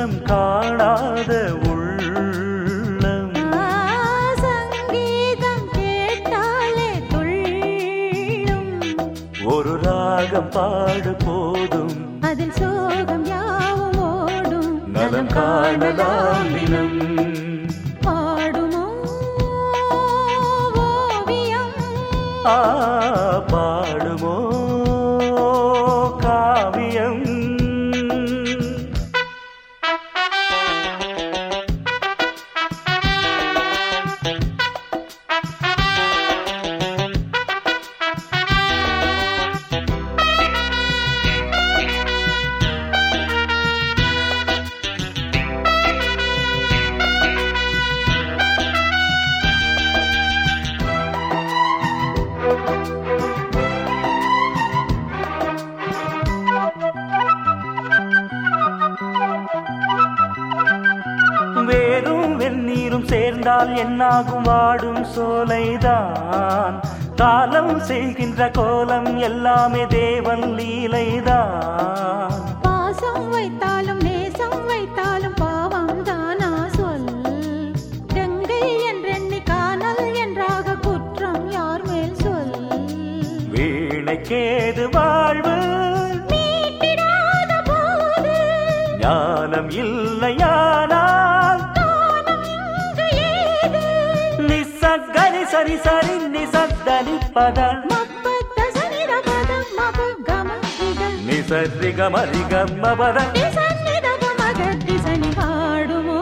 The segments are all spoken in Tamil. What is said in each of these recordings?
சந்தோஷம் காணாத உள்ளம் சங்கீதம் கேட்டாலே துள்ளும். ஒரு ராகம் பாடு போதும் அதில் சோகம் யாவும் ஓடும். நலம் காணலாம் தினம். பாடுமோ ஓவியம் பாடுமோ காவியம். வேரும் வெந்நீரும் சேர்ந்தால் என்னாகும் வாடும் சோலைதான். காலம் செய்கின்ற கோலம் எல்லாமே தேவன் லீலைதான். பாசம் வைத்தாலும் நேசம் வைத்தாலும் பாவம் தானா சொல். கங்கை என்றெண்ணி காணல் என்றாக குற்றம் யார் மேல் சொல். வீணைக்கேது வாழ்வு மீட்டிடாத போது ஞானம் இல்லையானால் நிசக்கரி சரி சரி நிசத்தனி பத மப்பத்த சனித பதம் மப கம திக நிசரி கமரி கம்மபத சன்னித மக திசனி. பாடுமோ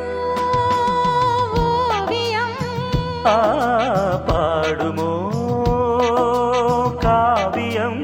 ஓவியம் பாடுமோ காவியம்.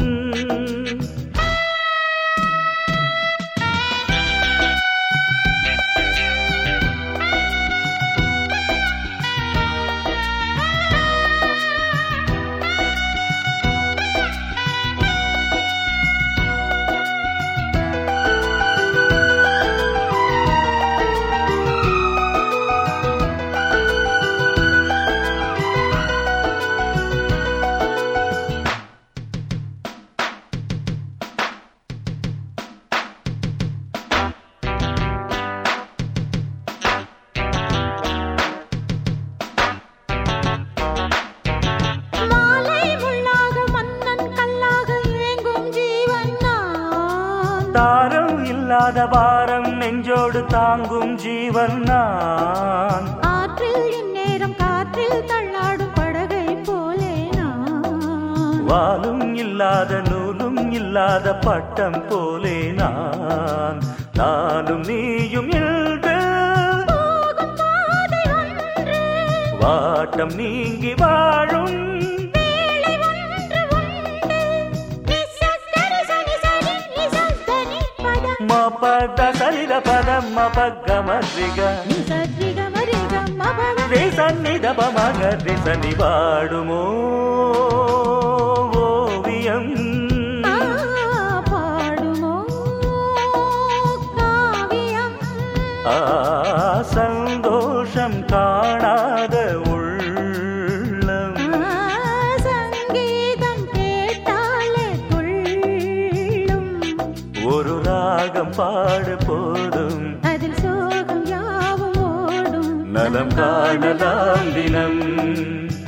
தாரம் இல்லாத பாரம் நெஞ்சோடு தாங்கும் ஜீவன் நான். ஆற்றில் இந்நேரம் காற்றில் தள்ளாடும் படகை போலே நான். வாலும் இல்லாத நூலும் இல்லாத பட்டம் போலே நான். நானும் நீயும் இன்று போகும் பாதை ஒன்று. வாட்டம் நீங்கி வாழும் வேளை ஒன்று உண்டு. நிசக்கரி சனி சனி நிசத்தனி பதம் மபத சரித பதம் மபகமரிக நிசத்ரிக மரிக மபக ரிசன்னித பமக ரிசனி. பாடுமோ ஓவியம் பாடுமோ காவியம். சந்தோஷம் காணாத உள்ளம் சங்கீதம் கேட்டாலே துள்ளும். ஒரு ராகம் பாடு போதும் அதில் சோகம் யாவும் ஓடும். நலம் காணலாம் தினம்.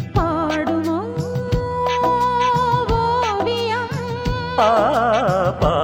பாடுமோ ஓவியம் பாடுமோ